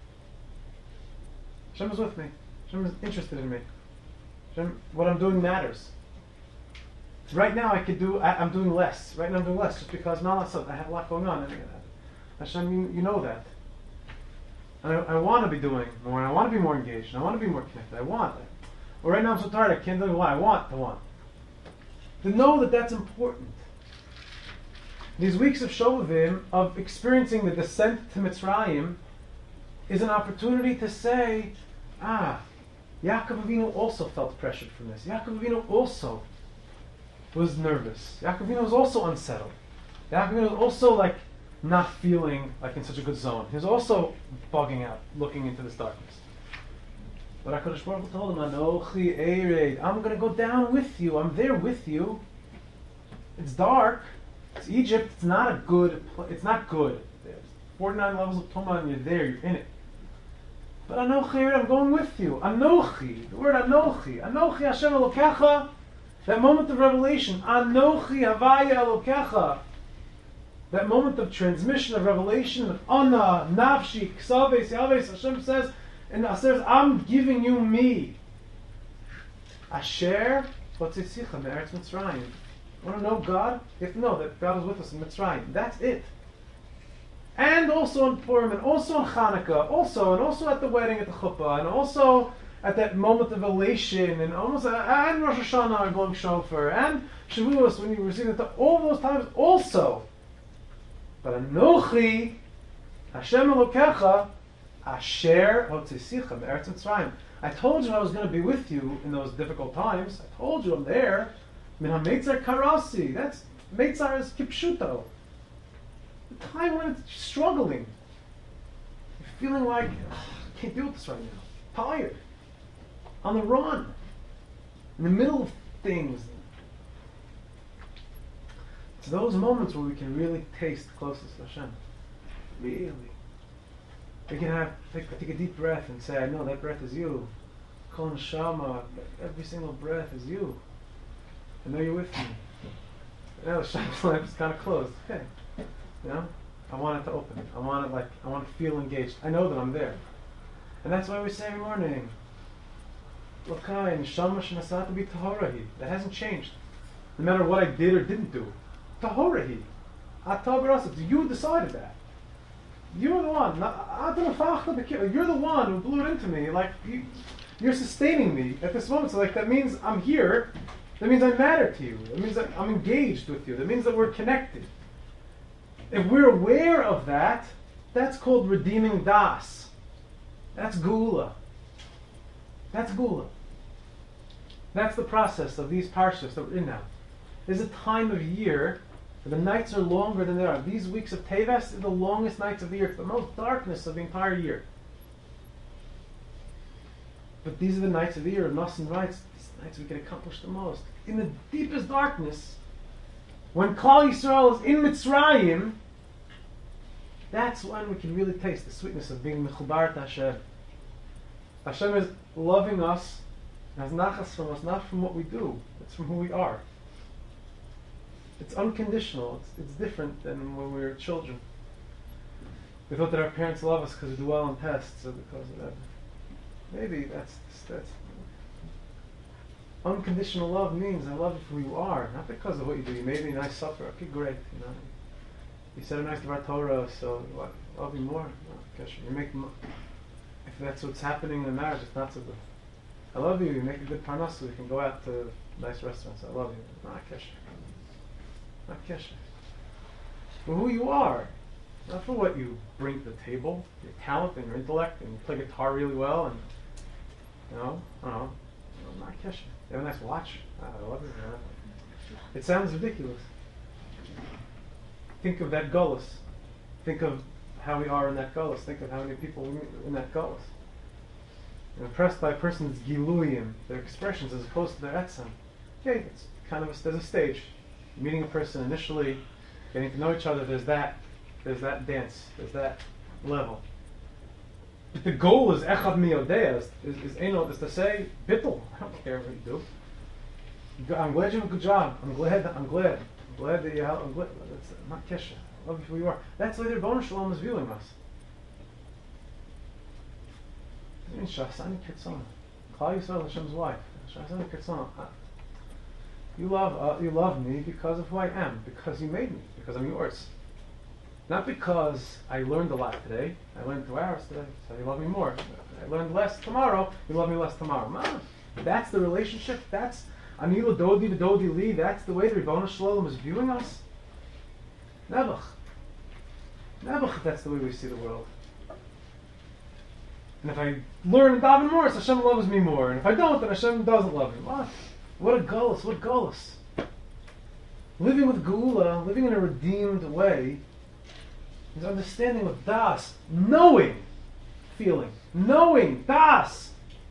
Hashem is with me. Hashem is interested in me. Hashem, what I'm doing matters. Right now, I could do. I, I'm doing less. Right now, I'm doing less just because malasot. I have a lot going on. And Hashem, you, you know that. And I, I want to be doing more. And I want to be more engaged. And I want to be more connected. I want. I Or right now I'm so tired I can't do what I want to want. To know that that's important. These weeks of Shovavim, of experiencing the descent to Mitzrayim, is an opportunity to say, ah, Yaakov Avinu also felt pressured from this. Yaakov Avinu also was nervous. Yaakov Avinu was also unsettled. Yaakov Avinu was also like not feeling like in such a good zone. He was also bugging out, looking into this darkness. But HaKadosh Baruch Hu told him, Anochi Ered, I'm going to go down with you. I'm there with you. It's dark. It's Egypt. It's not a good. It's not good. There's forty-nine levels of Tumah, and you're there. You're in it. But Anochi, I'm going with you. Anochi, the word Anochi, Anochi Hashem Elokecha, that moment of revelation. Anochi Havaya Elokecha, that moment of transmission of revelation of Ana, Nafshi, Ksaves, Yaves. Hashem says, and says, I'm giving you me. Asher Potzitzicha Me'eretz Mitzrayim. Want to know God? You have to know that God is with us in Mitzrayim. That's it. And also on Purim, and also on Hanukkah, also, and also at the wedding at the chuppah, and also at that moment of elation, and almost, and Rosh Hashanah, blowing shofar, and Shavuos when you receive it, all those times also. But Anochi, Hashem Elokecha, Asher Hotzisicha Me'eretz Mitzrayim. I told you I was going to be with you in those difficult times. I told you I'm there. Min HaMeitzar Karasi. That's, Meitzar is Kipshuto. The time when it's struggling. You're feeling like, I can't deal with this right now. Tired. On the run. In the middle of things. It's those moments where we can really taste the closest to Hashem. Really. We can have, take, take a deep breath and say, I know that breath is you. Kol Neshama, every single breath is you. I know you're with me. Now the Shabbos lamp is kind of closed. Okay. You know? I want it to open. I want it like, I want to feel engaged. I know that I'm there. And that's why we say every morning, Lokai, Neshama Shenasata Bi Tahorahi. That hasn't changed. No matter what I did or didn't do. Tahorahi. Atah B'rasa. You decided that. You're the one. You're the one who blew it into me. Like, you, you're sustaining me at this moment. So like, that means I'm here. That means I matter to you. That means that I'm engaged with you. That means that we're connected. If we're aware of that, that's called redeeming das. That's Geula. That's Geula. That's the process of these parshas that we're in now. There's a time of year where the nights are longer than they are. These weeks of Teves are the longest nights of the year. It's the most darkness of the entire year. But these are the nights of the year. Nosson writes, these nights we can accomplish the most. In the deepest darkness, when Klal Yisrael is in Mitzrayim, that's when we can really taste the sweetness of being mechubar to Hashem. Hashem is loving us, has nachas from us, not from what we do. It's from who we are. It's unconditional. It's, it's different than when we were children. We thought that our parents love us because we do well on tests, or because of that. Maybe that's that's unconditional love means I love you for who you are, not because of what you do. You made me a nice supper. Okay, great. You know, you said a nice Dvar Torah, so what? Love you more. No, you make mo- if that's what's happening in the marriage, it's not so good. I love you. You make a good parnas, so we can go out to nice restaurants. I love you. Not kesher. Not kesher. For who you are, not for what you bring to the table, your talent and your intellect, and you play guitar really well, and you know, I don't know, not kesher. You have a nice watch. I love it. It sounds ridiculous. Think of that gullus. Think of how we are in that gullus. Think of how many people we meet in that gullus. You're impressed by a person's giluyim, their expressions, as opposed to their etzem. Okay, it's kind of a, there's a stage. Meeting a person initially, getting to know each other. There's that. There's that dance. There's that level. But the goal is echad miyodea, is, is, is, is to say, bittul, I don't care what you do. I'm glad you have a good job. I'm glad, I'm glad. I'm glad that you have, I'm glad. That's not kesha. I love you for who you are. That's the way the Rebbeinu Shalom is viewing us. I mean, Shasani Kirtzona. Klal Yisrael, Hashem's wife. Shasani Kirtzona. You love, uh, you love me because of who I am. Because you made me. Because I'm yours. Not because I learned a lot today. I learned two hours today, so you love me more. I learned less tomorrow, you love me less tomorrow. Man, That's the relationship? That's Anila Dodi V'Dodi Li? That's the way the Ribono Shel Olam is viewing us? Nebuch. Nebuch, that's the way we see the world. And if I learn and daven more, so Hashem loves me more. And if I don't, then Hashem doesn't love me. What? What a gullus, what gullus. Living with Geula, living in a redeemed way, is understanding with Das, knowing, feeling, knowing, Das,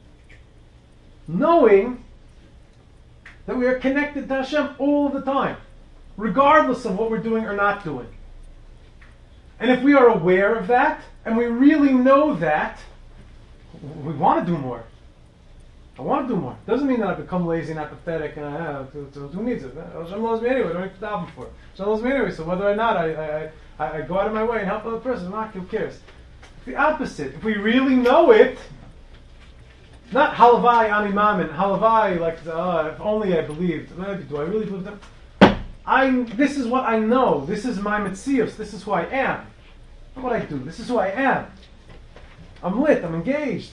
knowing that we are connected to Hashem all the time, regardless of what we're doing or not doing. And if we are aware of that, and we really know that, we want to do more. I want to do more. Doesn't mean that I become lazy and apathetic and I have, who needs it? Hashem loves me anyway, I don't need to daven for it. Hashem loves me anyway, so whether or not I, I, I, I go out of my way and help another person, not, who cares? The opposite. If we really know it, not halavai ani mamin, halavai like, oh, if only I believed. Do I really believe them? I, this is what I know. This is my metzius. This is who I am. Not what I do. This is who I am. I'm lit. I'm engaged.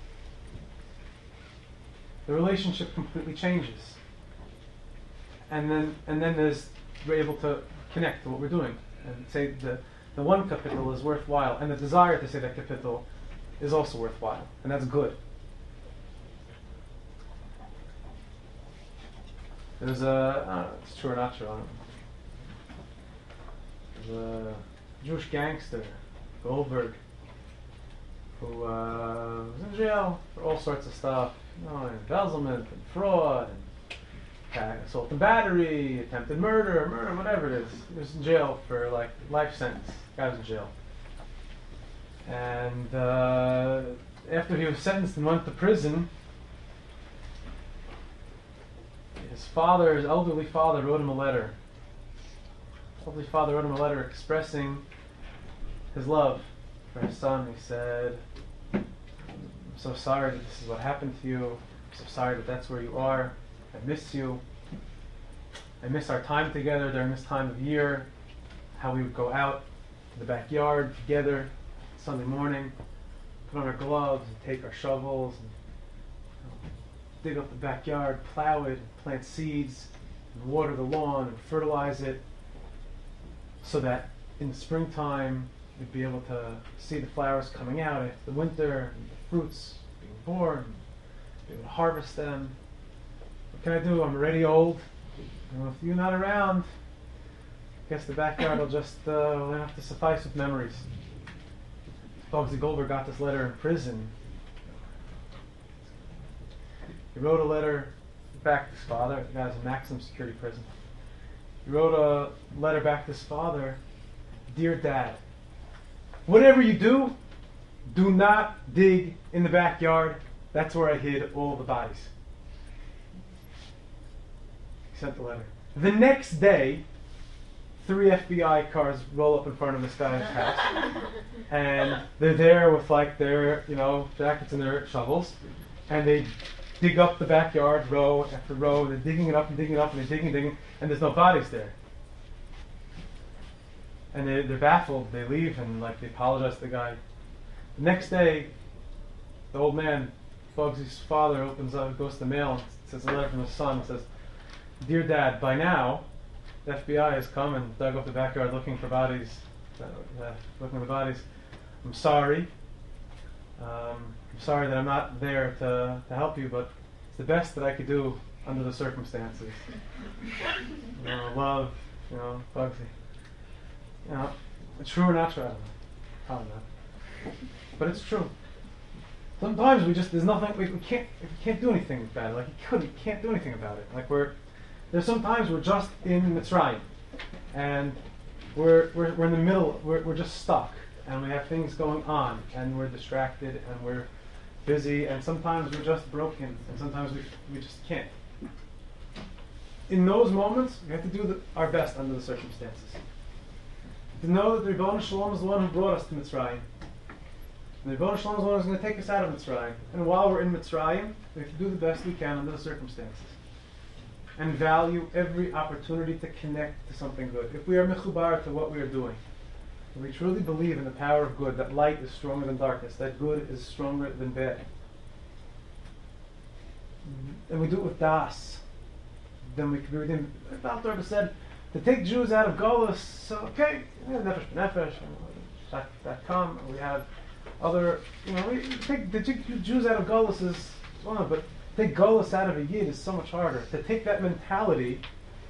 The relationship completely changes. And then and then there's we're able to connect to what we're doing. And say the, the one kapitel is worthwhile. And the desire to say that kapitel is also worthwhile. And that's good. There's a, I don't know, it's true or not true, I don't know. There's a Jewish gangster, Goldberg, who uh, was in jail for all sorts of stuff, you know, embezzlement and fraud, and assault and battery, attempted murder, murder, whatever it is. He was in jail for like life sentence. The guy was in jail. And uh, after he was sentenced and went to prison, his father, his elderly father, wrote him a letter. His elderly father wrote him a letter expressing his love for his son. He said, I'm so sorry that this is what happened to you. I'm so sorry that that's where you are. I miss you. I miss our time together during this time of year. How we would go out to the backyard together Sunday morning, put on our gloves and take our shovels and dig up the backyard, plow it, plant seeds, and water the lawn and fertilize it, so that in the springtime we'd be able to see the flowers coming out after the winter, and the fruits being born, be able to harvest them. What can I do? I'm already old. And with you not around, I guess the backyard will just uh, will have to suffice with memories. Bugsy Goldberg got this letter in prison. He wrote a letter back to his father. The guy's in maximum security prison. He wrote a letter back to his father. Dear Dad, whatever you do, do not dig in the backyard. That's where I hid all the bodies. He sent the letter. The next day, three F B I cars roll up in front of this guy's house. And they're there with like their, you know, jackets and their shovels. And they dig up the backyard row after row. They're digging it up and digging it up and they're digging and digging, and there's no bodies there. And they, they're baffled. They leave and like they apologize to the guy. The next day, the old man, Bugsy's father, opens up, goes to the mail, and says a letter from his son. It says, "Dear Dad, by now, the F B I has come and dug up the backyard looking for bodies, uh, uh, looking for the bodies. I'm sorry. Um, I'm sorry that I'm not there to, to help you, but it's the best that I could do under the circumstances. You know, love, you know, Bugsy. You know, it's true or not true? I don't know. Probably not. But it's true. Sometimes we just, there's nothing, we, we can't we can't do anything about it. Like, you couldn't, you can't do anything about it. Like, we're, there's sometimes we're just in Mitzrayim, and we're, we're, we're in the middle, we're, we're just stuck, and we have things going on, and we're distracted, and we're busy, and sometimes we're just broken, and sometimes we, we just can't. In those moments, we have to do the, our best under the circumstances. To know that the Ribono Shel Olam is the one who brought us to Mitzrayim. And the Ribono Shel Olam is the one who's going to take us out of Mitzrayim. And while we're in Mitzrayim, we have to do the best we can under the circumstances. And value every opportunity to connect to something good. If we are mechubar to what we are doing, if we truly believe in the power of good, that light is stronger than darkness, that good is stronger than bad, and we do it with das, then we could be redeemed. The Alter Rebbe said to take Jews out of Golus. So okay, we have Nefesh B'Nefesh, dot com. We have other, you know, we take the Jews out of Golus is one, but take Golus out of a Yid is so much harder. To take that mentality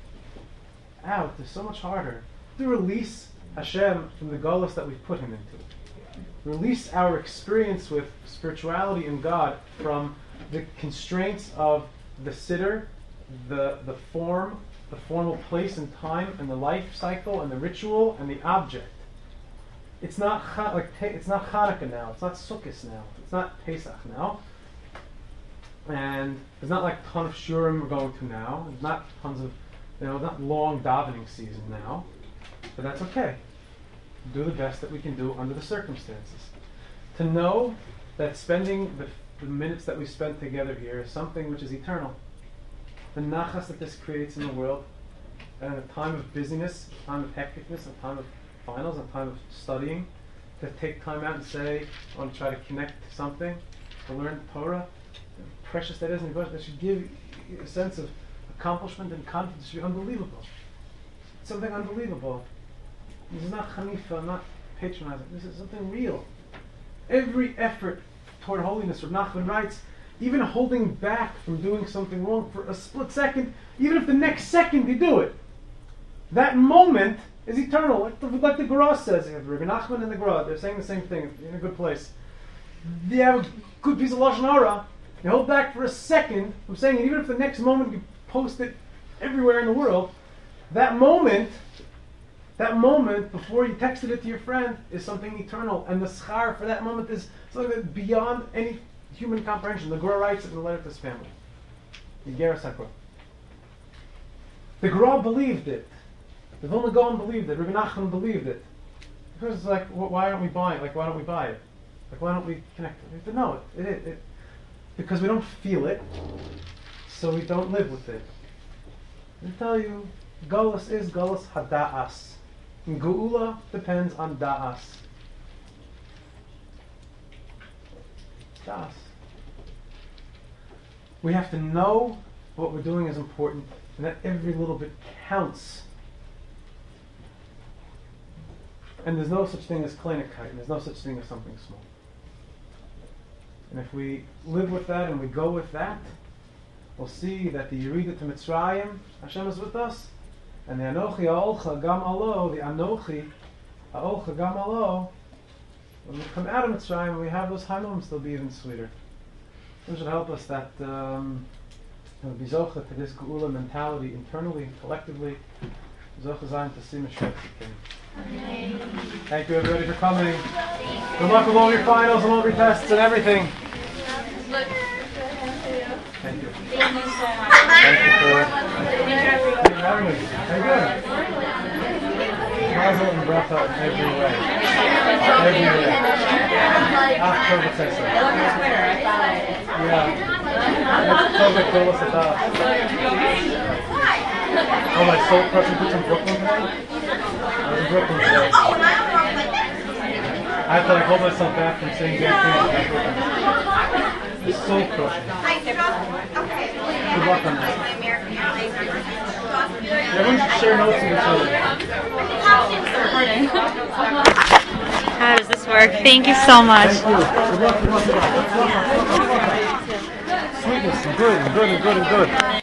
out is so much harder. To release Hashem from the Golus that we've put him into. Release our experience with spirituality and God from the constraints of the sitter, the the form, the formal place and time, and the life cycle, and the ritual, and the object. It's not cha- like te- it's not Hanukkah now. It's not Sukkot now. It's not Pesach now. And there's not like a ton of shurim we're going to now. There's not tons of, you know, not long davening season now. But that's okay. Do the best that we can do under the circumstances. To know that spending the, the minutes that we spend together here is something which is eternal. The nachas that this creates in the world, and a time of busyness, a time of hecticness, a time of finals, a time of studying, to take time out and say, I want to try to connect to something, to learn Torah, precious that is, and that should give a sense of accomplishment and confidence. It should be unbelievable. It's something unbelievable. This is not Hanifa, I'm not patronizing. This is something real. Every effort toward holiness, Rav Nachman writes, even holding back from doing something wrong for a split second, even if the next second you do it, that moment is eternal. Like the, like the Gra says, Rav Nachman and the Gra, they're saying the same thing in a good place. You have a good piece of Lashon Hara, you hold back for a second from saying it, even if the next moment you post it everywhere in the world, that moment That moment before you texted it to your friend is something eternal, and the schar for that moment is something that's beyond any human comprehension. The Gra writes it in the letter to his family. The Geras HaGra. The Gra believed it. The Vilna Gaon believed it. Rabbi Nachman believed it. Because it's like, wh- why aren't we buying? Like, why don't we buy it? Like, why don't we connect? We have to know it. It, it, it. Because we don't feel it, so we don't live with it. I tell you, Golus is Golus Hada'as. And Geula depends on Da'as. Da'as. We have to know what we're doing is important, and that every little bit counts. And there's no such thing as kleinigkeit, and there's no such thing as something small. And if we live with that and we go with that, we'll see that the Yerida to Mitzrayim, Hashem is with us, and the Anochi Ha'olcha Gam Alo, the Anochi Ha'olcha Gam Alo, when we come out of Mitzrayim and we have those Haimim, they'll be even sweeter. It should help us that um, we'll be zocha to this Geula mentality internally, collectively. Zocha Zayin to see Mashiach. Thank you everybody for coming. Good luck with all your finals and all your tests and everything. Thank you. Thank you so much. Thank you for having me. Very good. Mazel and bracha in every way. Every way. Ah, Tova says so. Yeah. That's Tova Kola Satah. Oh, my soul crushing boots in Brooklyn today? I was in Brooklyn today. I had to like hold myself back from saying bad things. It's soul crushing. Good luck on that. Everyone should share notes with each other. How does this work? Thank you so much. Thank you. Good luck, good luck, good luck. Sweetness and good and good and good and good.